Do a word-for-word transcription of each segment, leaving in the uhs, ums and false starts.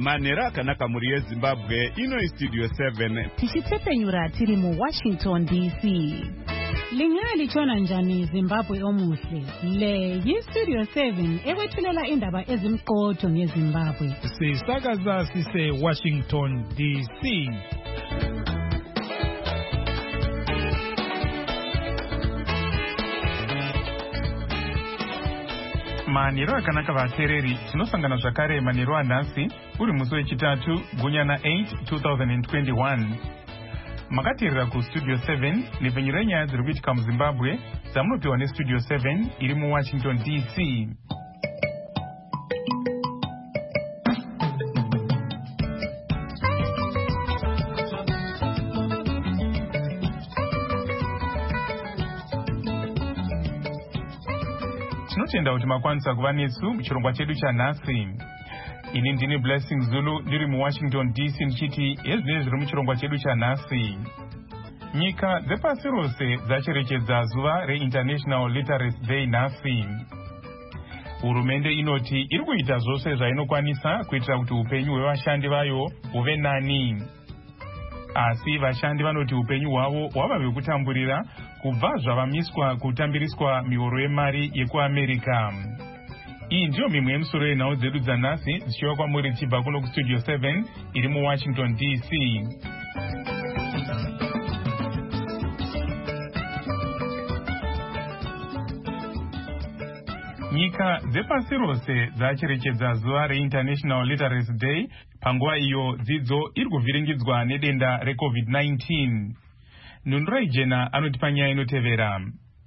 Manera kanaka muri Zimbabwe ino Studio seven. Tichitepenyura tiri mu Washington D C. Lingali chona njani Zimbabwe omuhle. Le yi Studio seven ewethulela indaba ezimqotho ngeZimbabwe. Sisakaza sise Washington D C. Maniro akanaka vatereri tinosangana zvakare maniro anhasi uri musi wechitatu gunyana eight two thousand twenty-one. Makateerera kustudio seven nepfenyuro yenyaya dziri kuitika muZimbabwe dzamunopiwa nestudio seven iri muWashington D C. Tinotenda kuti makwanisa kuva nesu muchirongwa chedu chanhasi. Ini ndine Blessing Zulu ndiri muWashington D C ndichiti ezvinenge zviri muchirongwa chedu chanhasi. Nyika dzepasi rose dzacherechedza zuva reInternational Literacy Day nhasi. Hurumende inoti iri kuita zvose zvainokwanisa kuitira kuti upenyu hwevashandi vayo huve nani. Asi vashandi vanoti upenyu hwavo hwava hwekutamburira kubva zvavamiswa kutambiriswa mihoro yemari yekuAmerika. Iyi ndiyo mimwe yemusoro yenhau dzedu dzanhasi dzichiwa kwamuri tichibva kuno kustudio seven iri muWashington D C. Nyika dzepasi rose dzacherechedza zuva reInternational Literacy Day panguva iyo dzidzo iri kuvhiringidzwa nedenda reCovid nineteen. Nundurai Jena anotipa nyaya inotevera.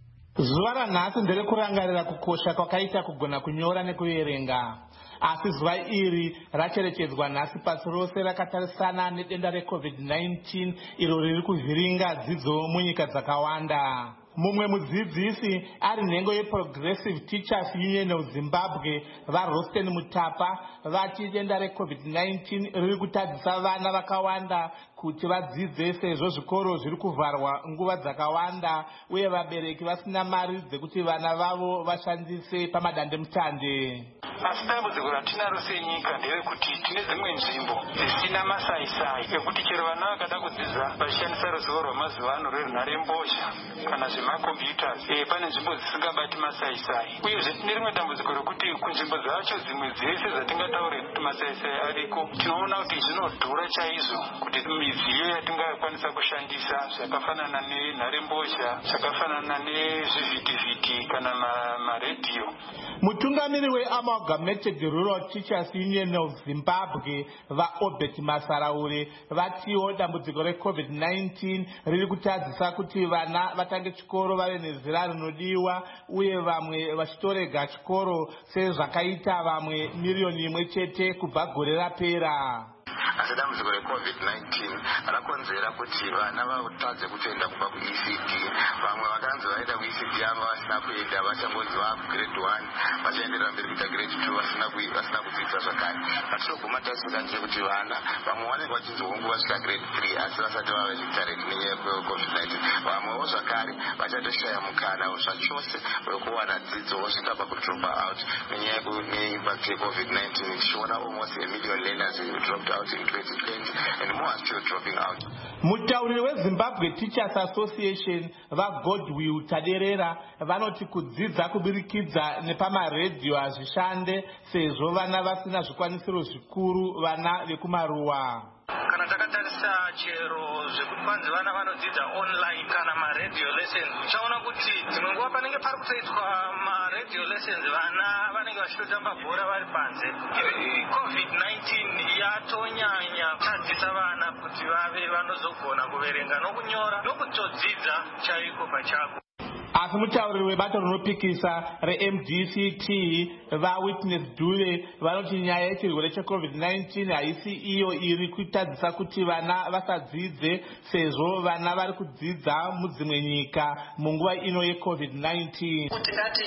Zuva ranhasi nderekurangarira kukosha kwakaita kugona kunyora nekuverenga. Asi zuva iri racherechedzwa nhasi pasi rose rakatarisana nedenda reCovid nineteen iro riri kuvhiringa dzidzo munyika dzakawanda. Mumwe mudzidzisi ari nhengo yeProgressive Teachers Union of Zimbabwe vaRosten Mutapa vati denda reCovid nineteen riri kutadzisa vana vakawanda kuti vadzidze sezvo zvikoro zviri kuvharwa nguva dzakawanda uye vabereki vasina mari dzekuti vana vavo vashandise pamadandemutande. Asi dambudziko ratinaro senyika nderekuti tine dzimwe nzvimbo dzisina masaisai ekuti chero vana vakada kudzidza vachishandisa ruzivo rwamazuva ano rwenharembozha kana zvemakombiyutas e pane nzvimbo dzisingabati masaisai. Uyezve tine rimwe dambudziko rekuti kunzvimbo dzacho dzimwe dzese dzatingataure kuti masaisai ariko tinoona kuti zvinodhura chaizvo kuti midziyo yatingakwanisa kushandisa zvakafanana nenharembozha zvakafanana nezvivhitivhiti kana maredhiyo. Mutungamiri weAmalgamated Rural Teachers Union of Zimbabwe vaObert Masaraure vatiwo dambudziko reCovid nineteen riri kutadzisa kuti vana vatange chikoro vave nezera rinodiwa uye vamwe vachitorega chikoro sezvakaita vamwe miriyoni imwe chete kubva gore rapera. Asi dambudziko reCovid nineteen rakonzera kuti vana vatadze kutoenda kubva kuE C D. Vamwe vakanzi vaenda kuE C D ava vasina kuenda vachangonzi vava grade one vachaenderera mberi kuita grade two vasina vasina kudzidza zvakare. Patinoguma tasvika nje kuti vana vamwe vanenge vachizongo vasvika grade three asi vasati vava vechitareti nenyaya yeCovid nineteen. Vamwewo zvakare vachatoshaya mukana zvachose wekuwana dzidzo vosvika pakudropa out nenyaya yeimpact yeCovid nineteen. Tichiona almost a million learners who dropped out in twenty twenty and more are still dropping out. Mutauriri weZimbabwe Teachers Association vaGodwill Taderera vanoti kudzidza kubirikidza nepamaredhiyo hazvishande sezvo vana vasina zvikwanisiro zvikuru vana vekumaruwa. Kana takatarisa chero zvekuti kwanzi vana vanodzidza online kana maredhiyo lessons uchaona kuti dzimwe nguva panenge pari kutoitwa maredhiyo lessons vana vanenge vachitotamba bhora vari panze. Covid nineteen yatonyanya kutadzisa vana kuti vave vanozogona kuverenga nokunyora nokutodzidza chaiko pachako. Asi mutauriri webato rinopikisa reM D C T vaWitness Dule vanoti nyaya yechirwere cheCovid nineteen haisi iyo iri kutadzisa kuti vana vasadzidze sezvo vana vari kudzidza mudzimwe nyika munguva ino yeCovid nineteen. Tingati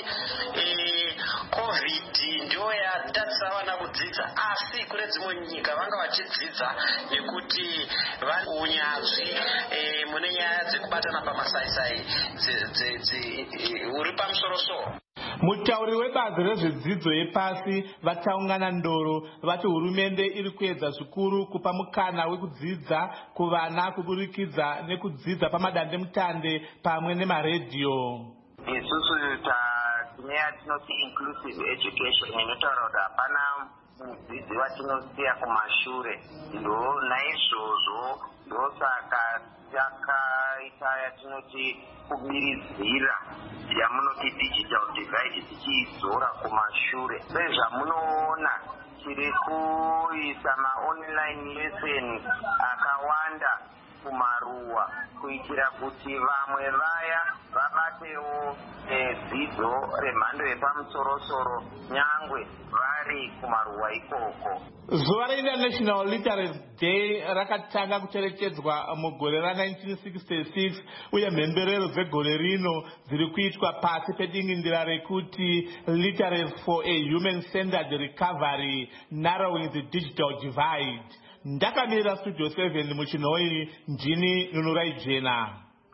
Covid ndio yatadzisa vana kudzidza asi kune dzimwe nyika vanga vachidzidza nekuti vane unyanzvi mune nyaya dzekubatana pamasaisai uri pamusoro-soro. Mutauri webazi rezvedzidzo yepasi vachaungana Ndoro vati hurumende iri kuedza zvikuru kupa mukana wekudzidza kuvana kuburikidza nekudzidza pamadandemutande pamwe nemaredhiyo. Isusu tine yatinoti inclusive education inotaura kuti hapana mudzidzi watinosiya kumashure. Ndo naizvozvo ndosaka takaita yatinoti kubiridzira yamunoti digital divide tichiidzora kumashure. Sezvamunoona tiri kuisa maonline lesson akawanda kumaruwa kuitira kuti vamwe vaya vabatewo dzidzo remhando yepamusoro-soro nyangwe vari kumaruwa ikoko. Zuva reInternational Literacy Day rakatanga kucherechedzwa mugore ra nineteen sixty-six uye mhemberero dzegore rino dziri kuitwa pasi pedingindira rekuti Literacy for a Human-Centered Recovery, Narrowing the Digital Divide. Ndakamira Studio seven muchinoi Njini Nunurai Jena.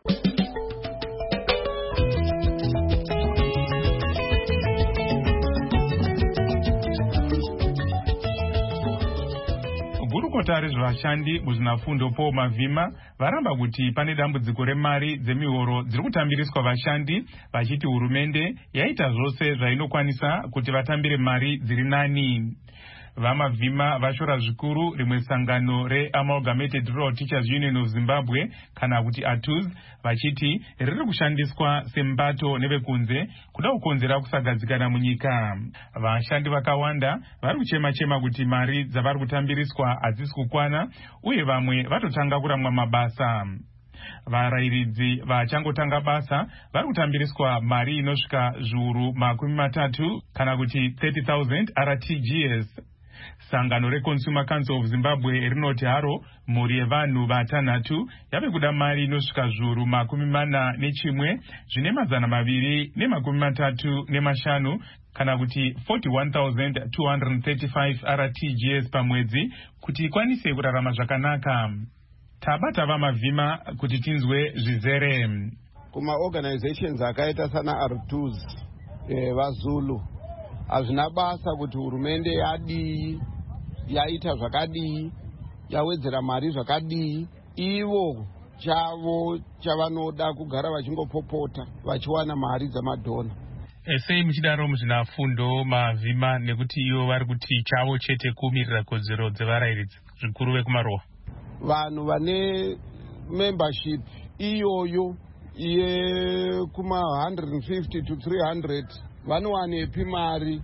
Gurukota rezvashandi muzvinafundo Paul Mavhima varamba kuti pane dambudziko remari dzemihoro dziri kutambiriswa vashandi vachiti hurumende yaita zvose zvainokwanisa kuti vatambire mari dziri nani. Vamavhima vashora zvikuru rimwe sangano reAmalgamated Rural Teachers Union of Zimbabwe kana kuti A T U Z vachiti riri kushandiswa sembato nevekunze kuda kukonzera kusagadzikana munyika. Vashandi vakawanda vari kuchema chema kuti mari dzavari kutambiriswa hadzisi kukwana uye vamwe vatotanga kuramwa mabasa. Varayiridzi vachangotanga basa vari kutambiriswa mari inosvika zviuru makumi matatu kana kuti thirty thousand R T G S. Sangano reConsumer Council of Zimbabwe rinoti haro mhuri yevanhu vatanhatu yave kuda mari inosvika zviuru makumi mana nechimwe zvine mazana maviri nemakumi matatu nemashanu kana kuti forty-one thousand two hundred thirty-five R T G S pamwedzi kuti ikwanise kurarama zvakanaka. Tabata Vamavhima kuti tinzwe zvizere. Kuma organizations akaita sana R T U Z eh, vaZulu hazvina basa kuti hurumende yadii, yaita zvakadii, yawedzera mari zvakadii. Ivo chavo chavanoda kugara vachingopopota vachiwana mari dzamadhona. Sei muchidaro muzvinafundo Mavhima nekuti ivo vari kuti chavo chete kumirira kodzero dzevarayiridzi zvikuru vekumaruwa? Vanhu vane membership iyoyo ye kuma one hundred fifty to three hundred vanowanepi mari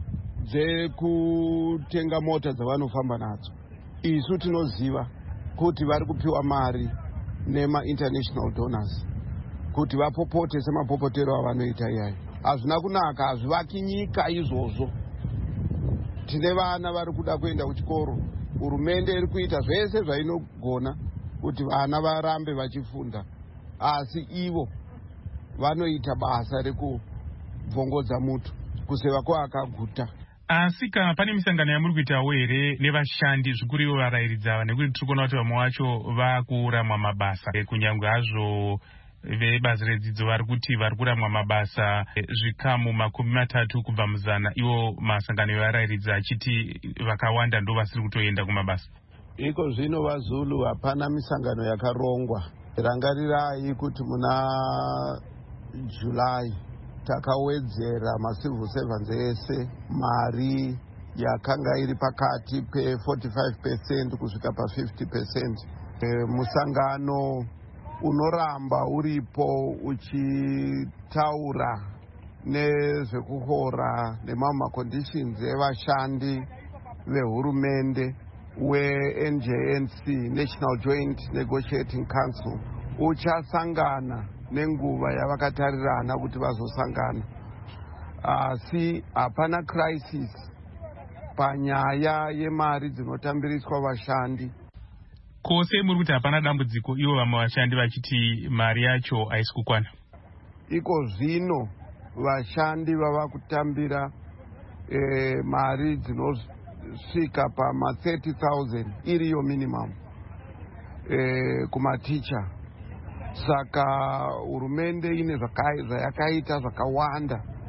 dzekutenga mota dzavanofamba nadzo. Isu tinoziva kuti vari kupiwa mari nema-international donors kuti vapopote semapopotero avanoita iyayo. Hazvina kunaka, hazvivaki nyika izvozvo. Tine vana vari kuda kuenda kuchikoro. Hurumende iri kuita zvese zvainogona kuti vana varambe vachifunda, asi ivo vanoita basa rekubvongodza mutu kuseva kwavakaguta. Asi kana pane misangano yamuri kuitawo here nevashandi zvikuru ivo varayiridzi ava, nekuti tiri kuona kuti vamwe vacho vakuramwa mabasa kunyange hazvo vebazi redzidzo vari kuti vari kuramwa mabasa zvikamu makumi matatu kubva muzana, ivo masangano evarayiridzi achiti vakawanda ndo vasiri kutoenda kumabasa. Iko zvino vaZulu hapana misangano yakarongwa. Rangarirai kuti muna July takawedzera macivil servants ese mari yakanga iri pakati pe forty-five percent kusvika pa fifty percent. E, musangano unoramba uripo uchitaura nezvekuhora nemamwe conditions evashandi vehurumende we-N J N C, National Joint Negotiating Council, uchasangana nenguva yavakatarirana kuti vazosangana. Asi hapana crisis panyaya yemari dzinotambiriswa vashandi. Kose muri kuti hapana dambudziko ivo vamwe vashandi vachiti mari yacho haisi kukwana? Iko zvino vashandi vava kutambira eh, mari dzinosvika pama thirty thousand iriyo minimum eh, kumaticha. Saka hurumende ine zvayakaita zvakawanda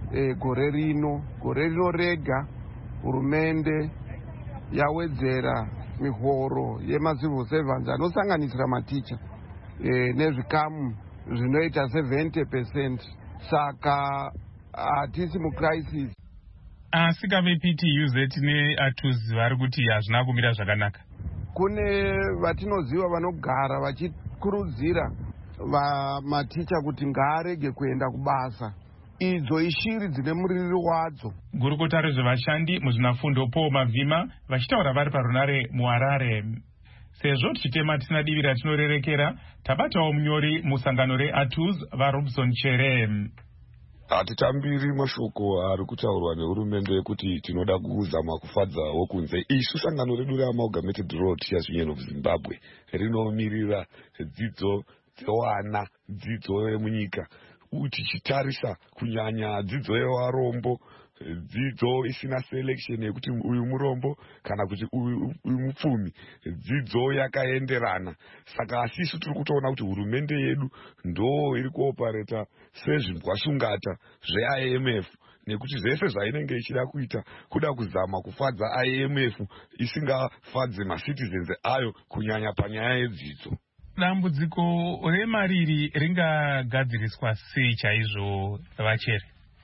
e, gore rino gore rino rega hurumende yawedzera mihoro yemacivil servants anosanganisira maticha e, nezvikamu zvinoita seventy percent. Saka hatisi mucrisis. Asi kave P T U Z neATUZ vari kuti hazvina kumira zvakanaka. Kune vatinoziva vanogara vachikurudzira maticha kuti ngaarege kuenda kubasa. Idzo ishiri dzine muririro wadzo. Gurukota rezvevashandi muzvinafundo Paul Mavhima vachitaura vari parunare muHarare. Sezvo tichitema tisina divi ratinorerekera, tabatawo munyori musangano reATUZ vaRobson Chere. Hatitambiri mashoko ari kutaurwa nehurumende kuti tinoda kuzama kufadzawo kunze. Isu sangano redu reAmalgamated Rural Teachers Union of Zimbabwe rinomirira dzidzo dzevana, dzidzo yemunyika, tichitarisa kunyanya dzidzo yevarombo, dzidzo isina selection yekuti uyu murombo kana kuti uyu mupfumi, dzidzo yakaenderana. Saka asisu tiri kutoona kuti hurumende yedu ndo iri kuopareta sezvimbwashungata zve-I M F, nekuti zvese zvainenge ichida kuita kuda kuzama kufadza I M F isingafadze macitizens ayo kunyanya panyaya yedzidzo. Dambudziko remariri ringagadziriswa sei chaizvo Vachere?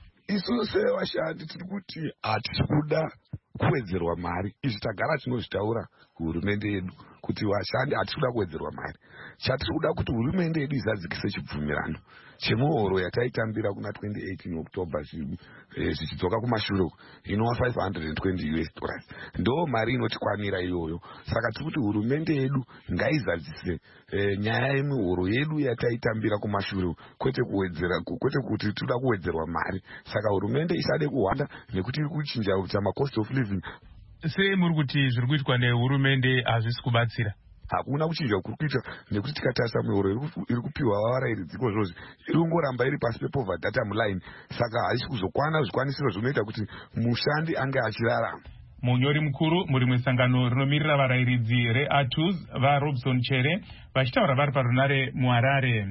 Isu sevashandi tiri kuti hatisi kuda kuwedzerwa mari. Izvi tagara tinozvitaura kuhurumende yedu kuti vashandi hatisi kuda kuwedzerwa mari. Chatiri kuda kuti hurumende yedu izadzikise chibvumirano chemuhoro yataitambira kuna twenty eighteen October zvichidzoka kumashure inova five hundred twenty U S dollars. Ndo mari inotikwanira iyoyo. Saka tiri kuti hurumende yedu ngaizadzise eh, nyaya yemuhoro yedu yataitambira kumashure, kwete kuwedzera, kwete kuti tinoda kuwedzerwa mari. Saka hurumende isade kuhwanda nekuti iri kuchinja kuti ama cost of living. Se muri kuti zviri kuitwa nehurumende hazvisi kubatsira? Hakuna kuchinja kuri kuita, nekuti tikatarisa mihoro iri kupiwa varairidzi zvozvo iri kungoramba iri pasi pepoverty data line. Saka haisi kuzokwana zvikwanisiro zvinoita kuti mushandi ange achirarama. Munyori mukuru muri musangano rinomirira varairidzi reATUZ vaRobson Chere vachitaura vari parunare muHarare.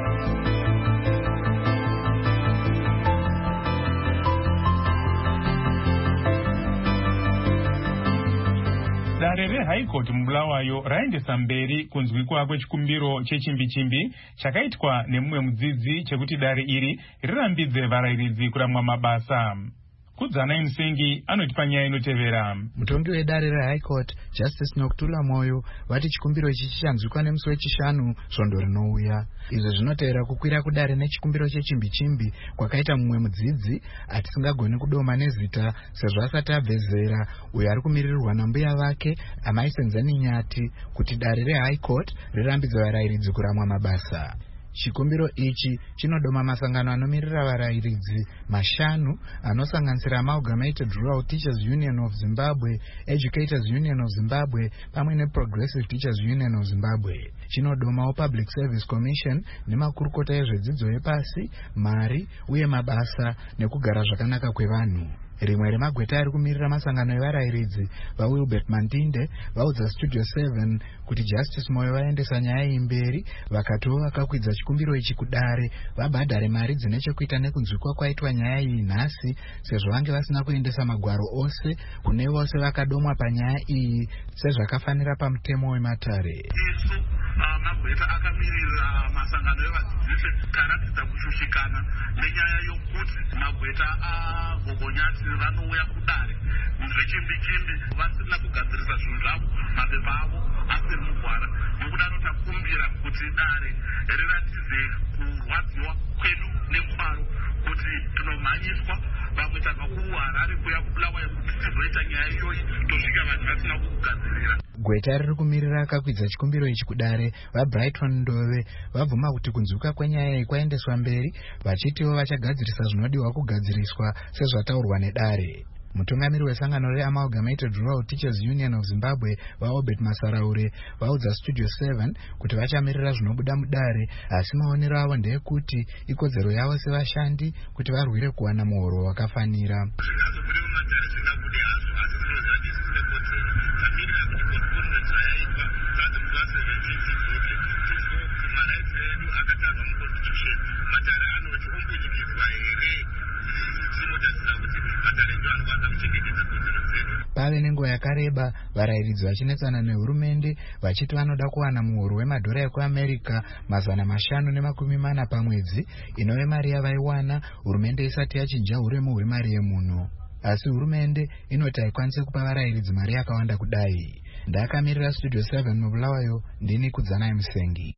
Dare reHigh Court muBulawayo raendesa mberi kunzwikwa kwechikumbiro chechimbi-chimbi chakaitwa nemumwe mudzidzi chekuti dare iri rirambidze varairidzi kuramwa mabasa. Kudzana Musengi anoti panyaya inotevera. Mutongi wedare reHigh Court Justice Nokutula Moyo vati chikumbiro ichi chichanzwikwa nemusi wechishanu svondo rinouya. Izvo zvinotevera kukwira kudare nechikumbiro chechimbi-chimbi kwakaita mumwe mudzidzi atisingagoni kudoma nezita sezvo asati abve zera, uyo ari kumirirwa nambuya vake Amai Senzani Nyati kuti dare reHigh Court rirambidze varairidzi kuramwa mabasa. Chikumbiro ichi chinodoma masangano anomirira varairidzi mashanu anosanganisira Amalgamated Rural Teachers Union of Zimbabwe, Educators Union of Zimbabwe pamwe neProgressive Teachers Union of Zimbabwe. Chinodomawo Public Service Commission nemakurukota ezvedzidzo yepasi, mari uye mabasa nekugara zvakanaka kwevanhu. Rimwe remagweta ari kumirira masangano evarairidzi vaWilbert Mantinde vaudza Studio seven kuti Justice Moyo vaendesa nyaya iyi mberi, vakatiwo vakakwidza chikumbiro ichi kudare vabhadhare mari dzine chekuita nekunzwikwa kwaitwa nyaya iyi nhasi, sezvo vange vasina kuendesa magwaro ose kune vose vakadomwa panyaya iyi sezvakafanira pamutemo wematare. Isu magweta akamirira masangano evadzidzisi karatidza kushushikana nenyaya yokuti magweta agogonyati vanouya kudare zvechimbi-chimbi vasina kugadzirisa zvinhu zvavo, mapepa avo asiri mugwara. Nokudaro takumbira kuti dare riratidze kurwadziwa kwedu nekwaro kuti tinomhanyiswa vamwe tabva kuHarare kuya kuBulawayo kuti tizoita nyaya iyoyi tosvika vanhu vasina kukugadzirira. Gweta riri kumirira akakwidza chikumbiro ichi kudare vaBrighton Ndove vabvuma kuti kunzwika kwenyaya iyi kwaendeswa mberi, vachitiwo vachagadzirisa zvinodiwa kugadziriswa sezvataurwa nedare. Mutungamiri wesangano reAmalgamated Rural Teachers Union of Zimbabwe vaObert Masaraure vaudza Studio seven kuti vachamirira zvinobuda mudare, asi maonero avo ndeyekuti ikodzero yavo sevashandi kuti varwire kuwana muhoro wakafanira. Matare anoti ombunyikidzwa here pave nenguva yakareba varairidzi vachinetsana nehurumende vachiti vanoda kuwana muhoro wemadhora ekuamerica mazana mashanu nemakumi mana pamwedzi, inove mari yavaiwana hurumende isati yachinja uremu hwemari yemunhu. Asi hurumende inoti haikwanisi kupa varairidzi mari yakawanda kudai. Ndakamirira Studio seven mubulawayo, ndini Kudzanai Musengi.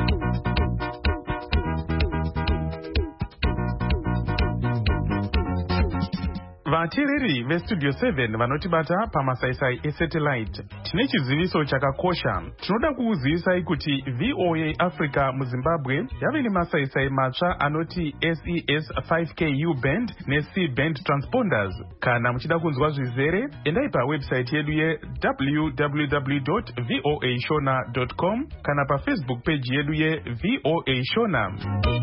Vatiriri veStudio seven vanotibata pamasaisai esatellite. Tine chiziviso chakakosha. Tinoda kukuzivisai kuti V O A Africa muZimbabwe yave nemasaisai matsva anoti S E S five K U band neC band transponders. Kana muchida kunzwa zvizere, endai pawebsite yedu ye w w w dot v o a shona dot com kana paFacebook page yedu ye V O A Shona.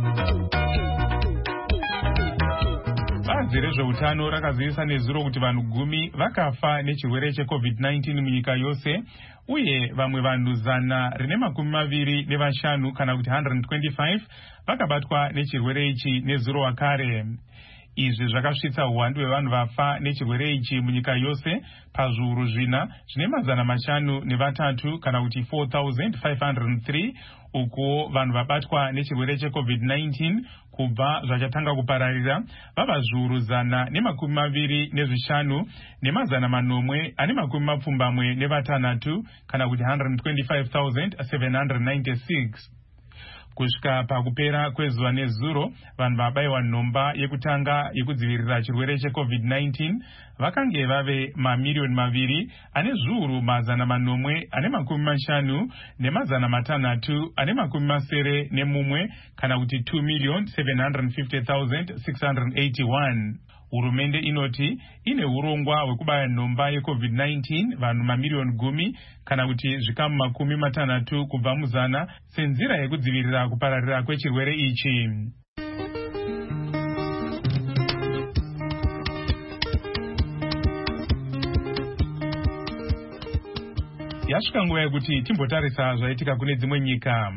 Bazi rezveutano rakazivisa nezuro kuti vanhu gumi vakafa nechirwere checovid nineteen munyika yose, uye vamwe vanhu zana rine makumi maviri nevashanu kana kuti one hundred twenty-five vakabatwa nechirwere ichi nezuro wakare. Izvi zvakasvitsa uwandu hwevanhu vafa nechirwere ichi munyika yose pazviuru zvina zvine mazana mashanu nevatatu kana kuti four thousand five hundred three, uko vanhu vabatwa nechirwere checovid nineteen kubva zvachatanga kupararira vava zviuru zana nemakumi maviri nezvishanu nemazana manomwe ane makumi mapfumbamwe nevatanhatu kana kuti one hundred twenty-five thousand seven hundred ninety-six. Kusvika pakupera kwezuva nezuro, vanhu vabayiwa nhomba yekutanga yekudzivirira chirwere checovid nineteen vakange vave mamiliyoni maviri ane zviuru mazana manomwe ane makumi mashanu nemazana matanhatu ane makumi masere nemumwe kana kuti two million seven hundred fifty thousand six hundred eighty-one. Hurumende inoti ine urongwa hwekubaya nhomba yecovid nineteen vanhu mamiliyoni gumi kana kuti zvikamu makumi matanhatu kubva muzana senzira yekudzivirira kupararira kwechirwere ichi. Yasvika nguva yekuti timbotarisa zvaitika kune dzimwe nyika.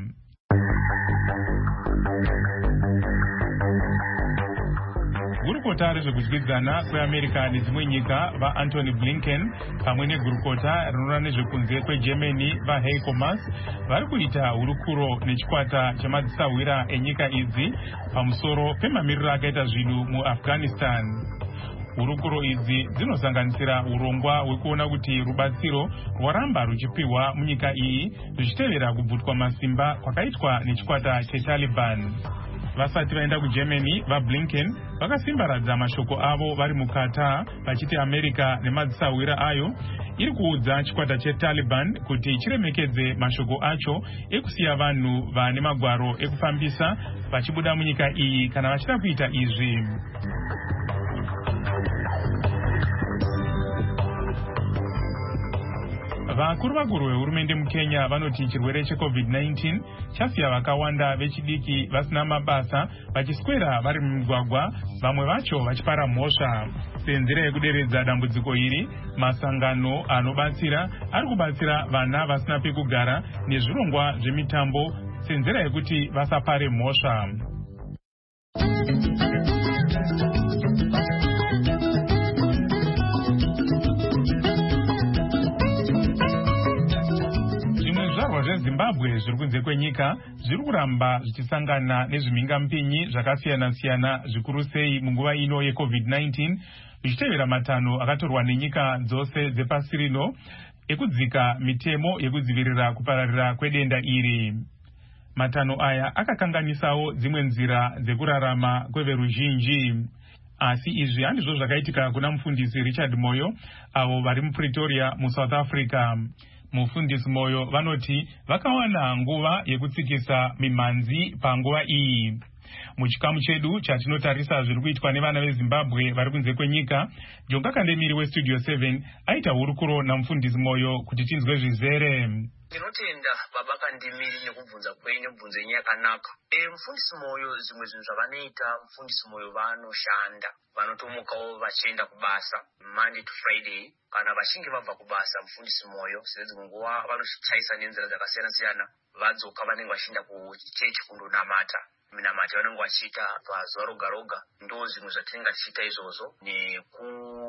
Gurukota rezvekudyidzana kweAmerica nedzimwe nyika vaAntony Blinken pamwe negurukota rinoona nezvekunze kweGermany vaHeiko Maas vari kuita hurukuro nechikwata chamadzisahwira enyika idzi pamusoro pemamiriro akaita zvinhu muAfghanistan. Hurukuro idzi dzinosanganisira urongwa hwekuona kuti rubatsiro rwaramba ruchipiwa munyika iyi ruchitevera kubvutwa masimba kwakaitwa nechikwata cheTaliban. Vasati vaenda kuGermany, vaBlinken vakasimbaradza mashoko avo vari mukata vachiti America nemadzisahwira ayo iri kuudza chikwata cheTaliban kuti chiremekedze mashoko acho ekusiya vanhu vane magwaro ekufambisa vachibuda munyika iyi kana vachida kuita izvi. Vakuru vakuru vehurumende muKenya vanoti chirwere checovid nineteen chasiya vakawanda vechidiki vasina mabasa vachiswera vari mumigwagwa, vamwe vacho vachipara mhosva. Senzira yekuderedza dambudziko iri, masangano anobatsira ari kubatsira vana vasina pekugara nezvirongwa zvemitambo senzira yekuti vasapare mhosva. Zimbabwe zviri kunze kwenyika zviri kuramba zvichisangana nezvimhingampinyi zvakasiyana siyana zvikuru sei munguva ino yecovid nineteen zvichitevera matanho akatorwa nenyika dzose dzepasi rino ekudzika mitemo yekudzivirira kupararira kwedenda iri. Matanho aya akakanganisawo dzimwe nzira dzekurarama kweveruzhinji. Asi izvi handizvo zvakaitika kuna mufundisi Richard Moyo avo vari muPretoria muSouth Africa. Mufundisi Moyo vanoti vakawana nguva yekutsikisa mimhanzi panguva iyi. Muchikamu chedu chatinotarisa zviri kuitwa nevana veZimbabwe vari kunze kwenyika, Jonga Kandemiri weStudio seven aita hurukuro namufundisi Moyo kuti tinzwe zvizere. Ndinotenda baba Kandemiri nekubvunza kwenyu mubvunzo yenyu yakanaka. E, mufundisi Moyo zvimwe zvinhu zvavanoita, mufundisi Moyo vanoshanda, vanotomukawo vachienda kubasa Monday to Friday. Kana vachinge vabva kubasa mufundisi Moyo dzimwe nguva vanochaisa nenzira dzakasiyana siyana, vadzoka vanenge vachienda kuchechi kundonamata. Minamati vanenge vachiita pazuva roga roga, ndo zvimwe zvatinenge tichiita izvozvo, neku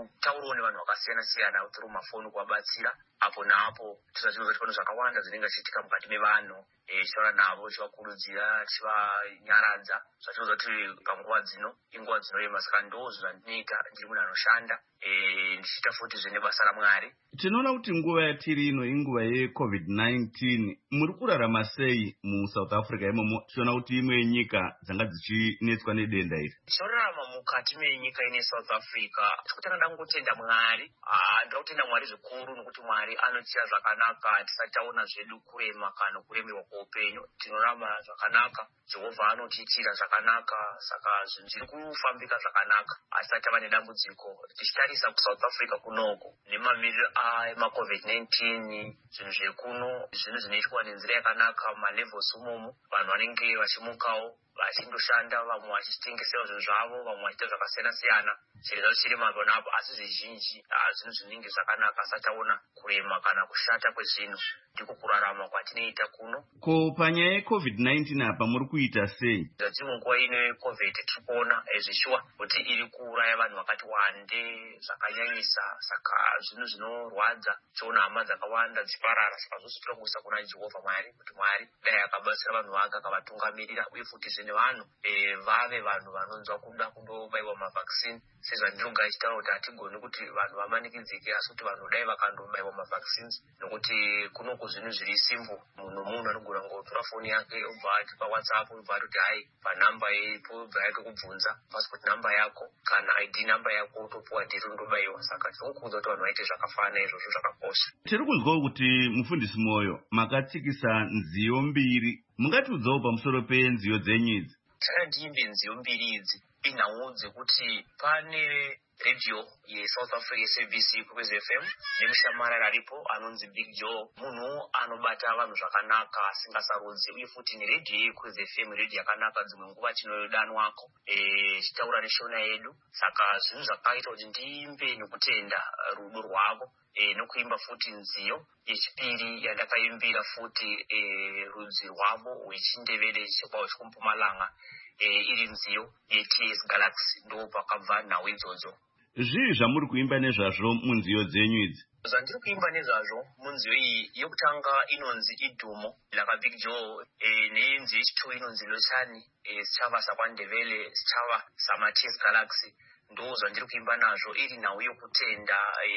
zvinotaurwa nevanhu vakasiyana siyana through mafoni kuvabatsira apo naapo tisachiuza kuti pane zvakawanda zvinenge zvichiitika mukati mevanhu tichitaura navo tichivakurudzira tichivanyaradza zvachiuza kuti panguva dzino inguva dzinorema saka ndo zvandinoita ndiri munhu anoshanda ndichiita futi zvine basa raMwari. Tinoona kuti nguva yatiri ino inguva yecovid nineteen muri kurarama sei muSouth Africa imomo tichiona kuti imwe yenyika dzanga dzichinetswa nedenda iri? Tichirarama mukati menyika ine South Africa tikutanga ndangotenda Mwari. Ndira kutenda Mwari zvikuru nokuti Mwari anotiita zvakanaka tisati taona zvedu kurema kana kuremerwa kweupenyu. Tinorarama zvakanaka, Jehovha anotiitira zvakanaka, saka zvinhu zviri kufambika zvakanaka asati tava nedambudziko. Tichitarisa kuSouth Africa kunoko nemamiriro emacovid nineteen zvinhu zvekuno zvinhu zvinoitwa nenzira yakanaka malevels umomo vanhu vanenge vachimukawo vachindoshanda vamwe vachitengesawo zvinhu zvavo vamwe vachiita zvakasiyana siyana chiri zvacho chiri mapo napo asi zvizhinji zvinhu zvinenge zvakanaka asati taona kurema kana kushata kwezvinhu ndiko kurarama kwatinoita kuno. Ko panyaya yecovid nineteen apa muri kuita sei? Dzimwe nguva ino yecovid tiri kuona zvishuwa kuti iri kuuraya vanhu vakati wande zvakanyanyisa, saka zvinhu zvinorwadza tichiona hama dzakawanda dzichiparara. Saka zvose tiri kuisa kuna Jehovha Mwari kuti Mwari dai akabatsira vanhu vake akavatungamirira uye futi zvine vanhu vave vanhu vanonzwa kuda kundobayiwa mavhaccine sezvandinonga ichitaura kuti hatigoni kuti vanhu vamanikidzike asi kuti vanhu dai vakandobayiwa mavaccines nokuti kunoko zvinhu zviri simple. Munhu munhu anogona ngotora foni yake obva ati paWhatsApp obva atoti hai panhamba ipo obva yatokubvunza passport number yako kana I D number yako topuwa dhiri undobayiwa. Saka tinokuudza kuti vanhu vaite zvakafana izvozvo zvakakosha. Tiri kunzwawo kuti mufundisi Moyo makatsikisa nziyo mbiri, mungatiudzawo pamusoro penziyo dzenyu idzi? Ndiimbe nziyo mbiri idzi inhau dzekuti pane radio yeSouth Africa S A B C Kwezi F M nemushamarara aripo anonzi Big Joe, munhu anobata vanhu zvakanaka asingasarudzi uye futi neredio yeKwezi F M redio yakanaka dzimwe nguva tinodanwako chitaura neshona yedu. Saka zvinhu zvakaita kuti ndiimbe nekutenda rudo rwavo nokuimba futi nziyo yechipiri yandakaimbira futi rudzi rwavo rwechindevere chekwawo chekumpumalanga iri nziyo yeT S Galaxy ndo pakabva nhau idzodzo. Zvii zvamuri kuimba nezvazvo munziyo dzenyu idzi? Zvandiri kuimba nezvazvo munziyo iyi yokutanga inonzi Idhumo laka Big Joe, nenziyo yechitatu inonzi Lochani sichava sakwandevele sichava samaT S Galaxy. Ndo zvandiri kuimba nazvo iri nhau yokutenda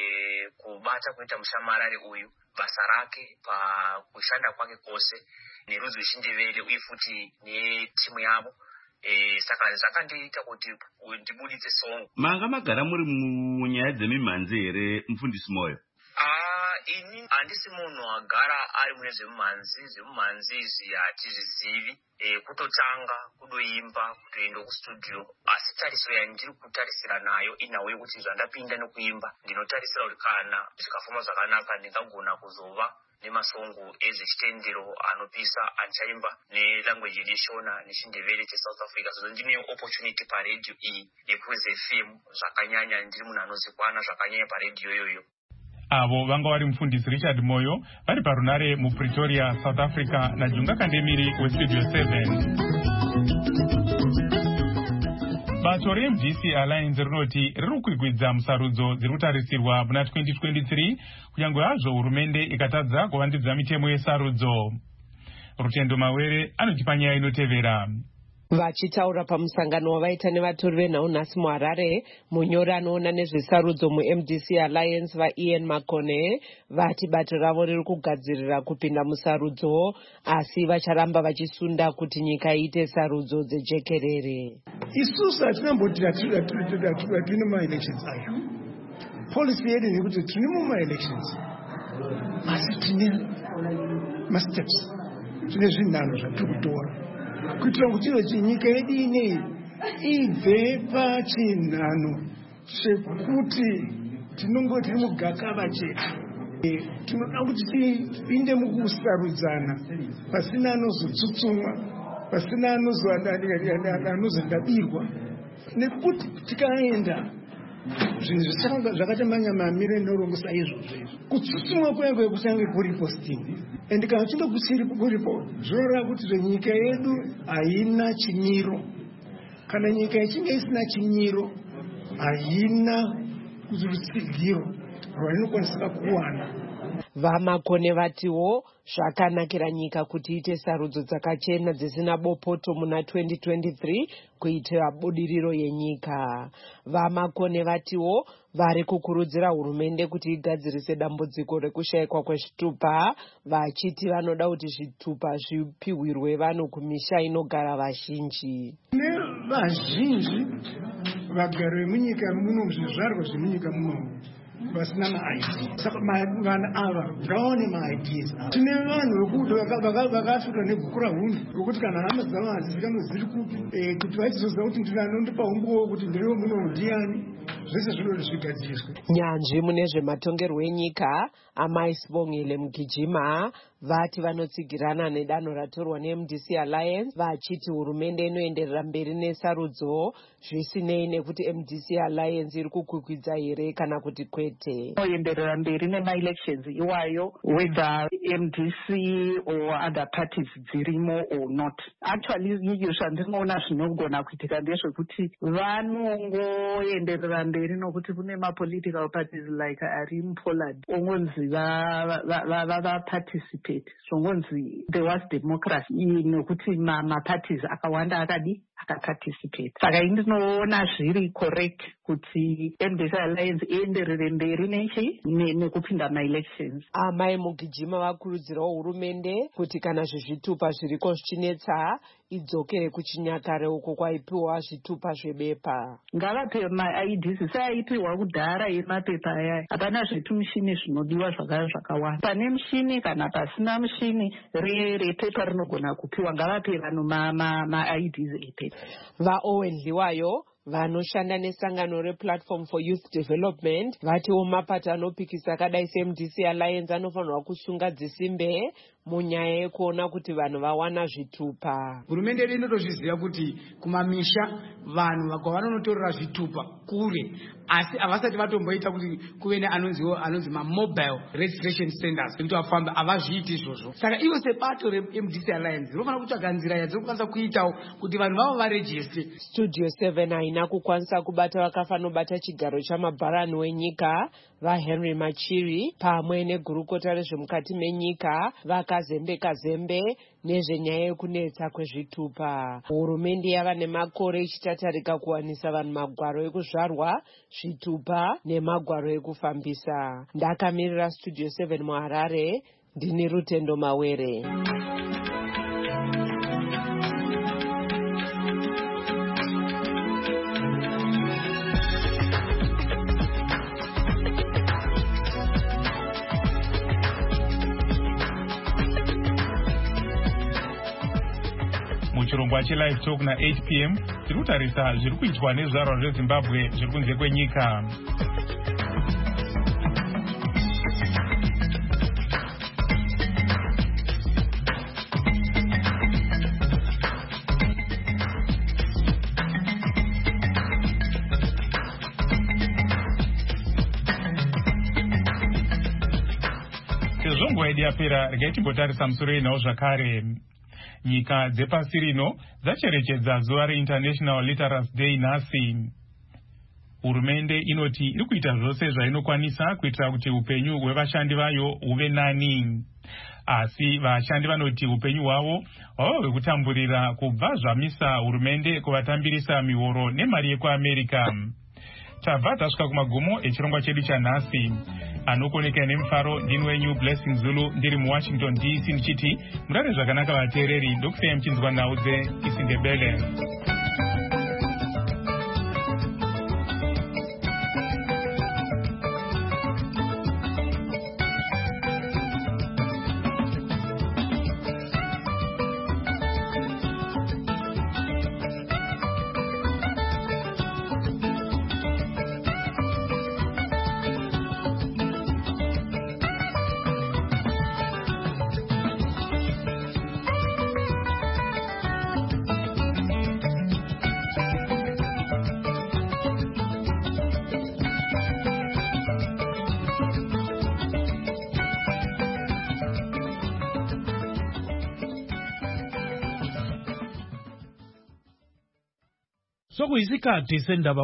kubata kuita mushamarari uyu basa rake pakushanda kwake kwose nerudzi rwechindevere uye futi netimu yavo. Eh, saka zvakandiita kuti ndibuditse song. Manga magara muri munyaya dzemimhanzi here mufundisi Moyo? Ah, ini handisi munhu agara ari mune zvemimhanzi. Zvemimhanzi izvi hatizvizivi. Eh, kutotanga kudoimba kutoenda kustudio asi tariso yandiri kutarisira nayo inhau yekuti zvandapinda nokuimba ndinotarisira kuti kana zvikafamba zvakanaka ndingagona kuzova nemasongo ezvechitendero anopisa achaimba nelanguage yeshona nechindevere cheSouth Africa. So ndine opportunity paredio iyi yeKwezi F M zvakanyanya, ndiri munhu anozikwana zvakanyanya paredio iyoyo. Avo vanga vari mufundisi Richard Moyo vari parunare muPretoria, South Africa naJunga Kandemiri weStudio seven. Bato reM D C Alliance rinoti riri kukwidza musarudzo dziri kutarisirwa muna twenty twenty-three kunyange hazvo hurumende ikatadza kuvandudza mitemo yesarudzo. Rutendo Mawere anotipa nyaya inotevera. Vachitaura pamusangano wavaita nevatori venhau nhasi muHarare, munyori anoona nezvesarudzo muM D C Alliance vaIan Makone vati bato ravo riri kugadzirira kupinda musarudzo asi vacharamba vachisunda kuti nyika iite sarudzo dzejekerere. Isusu hatinamboti tine maelections ayo. Policy yedu ndekuti tine mumaelections asi tine masteps, tine zvinhanho zvatiri kutora kuitira kuti nyika yedu ineyi ibve pachinhano chekuti tinongoti mugakava chete. Tinoda kuti tipinde mukusarudzana pasina anozotsutsumwa, pasina anozondabirwa, nekuti tikaenda zvinhu zvakatamanya mamire norongosa izvozvo kutsutsumwa kwengue kusange kuripo stini ende kana chinge kusiri kuripo zvorora kuti nyika yedu haina chimiro. Kana nyika ichinge isina chimiro haina kuti rutsigiro rwainokwanisika kuwana. Vamakone vatiwo zvakanakira nyika kuti iite sarudzo dzakachena dzisina bopoto muna twenty twenty-three kuitira budiriro yenyika. Vamakone vatiwo vari kukurudzira hurumende kuti igadzirise dambudziko rekushayikwa kwezvitupa, vachiti vanoda kuti zvitupa zvipihwirwe vanhu kumisha inogara vazhinji. Vazhinji vagari vemunyika muno, zvizvarwa zvemunyika muno vasina ma-I D. Saka vanhu ava ngaone ma-I Ds. Tine vanhu vakasvika nebhuku rahunhu rokuti kana hama dzavo hadzizikanwa dziri kupi, kuti vachizoziva kuti ndinondipa umbowo kuti ndiriwo muno ndiani, zvese zvinoti zvigadziriswe. Nyanzvi mune zvematongerwo enyika Amai Sibongile Mugijima vati vanotsigirana nedanho ratorwa neM D C Alliance, vachiti hurumende inoenderera mberi nesarudzo zvisinei nekuti M D C Alliance iri kukwikwidza here kana kuti kwete. Inoenderera mberi nema-elections iwayo, whether M D C or other parties dzirimo or not. Actually izvo zvandinoona zvinogona kuitika ndezvekuti vanongoenderera mberi nokuti kune ma-political parties like ari muPoland ongonzi va-participate. Zvongonzi there was democracy nokuti ma-parties akawanda akadi akaparticipate. Saka indinoona zviri correct kuti M D C Alliance ienderere mberi nechi nekupinda ma-elections. Amai Mugijima vakurudzirawo hurumende kuti kana zvezvitupa zviriko zvichinetsa idzokere kuchinyakare uko kwaipiwa zvitupa zvebepa. Ngavape ma-I Ds seaipiwa kudhara yemapepa aya. Hapana zvitumishini zvinodiwa zvakawanda. Pane mushini kana pasina mushini repepa rinogona kupiwa. Ngavape vanhu ma-I Ds epepa. VaOwen Liwayo vanoshanda nesangano rePlatform for Youth Development vatiwo mapato anopikisa akadai seM D C Alliance anofanirwa kusunga dzisimbe munyaya yekuona kuti vanhu vawana zvitupa. Hurumende yedu inotozviziva kuti kumamisha vanhu kwavanonotorera zvitupa kure, asi havasati vatomboita kuti kuve neanonziwo anonzi ma-mobile registration centers kuti vafambe, havazviiti izvozvo. Saka ivo sebato reM D C Alliance rinofana kutsvaga nzira yadzinokwanisa kuitawo kuti vanhu vavo varejiste. Studio seven haina kukwanisa kubata vakafanobata chigaro chamabharani wenyika vaHenry Machiri pamwe negurukota rezvemukati menyika vakazembe kazembe nezvenyaya yekunetsa kwezvitupa. Hurumende yava nemakore ichitatarika kuwanisa vanhu magwaro ekuzvarwa, zvitupa nemagwaro ekufambisa. Ndakamirira Studio seven muHarare, ndini Rutendo Mawere. Muchirongwa cheLive Talk na eight p m tiri kutarisa zviri kuitwa nezvarwa zveZimbabwe zviri kunze kwenyika. Sezvo nguva yedu yapera, regai timbotarisa musoro yenhau zvakare. Nyika dzepasi rino dzacherechedza zuva reInternational Literacy Day nhasi. Hurumende inoti iri kuita zvose zvainokwanisa kuitira kuti upenyu hwevashandi vayo huve nani. Asi vashandi vanoti upenyu hwavo hwava hwekutamburira kubva zvamisa hurumende kuvatambirisa mihoro nemari yekuAmerica. Tabva tasvika kumagumo echirongwa chedu chanhasi. Anokoneka nemufaro ndini wenyu Blessing Zulu ndiri muWashington D C ndichiti murare zvakanaka vateereri, ndokusiyai muchinzwa nhau dzeIsindebele. Sokuyisikhathi sendaba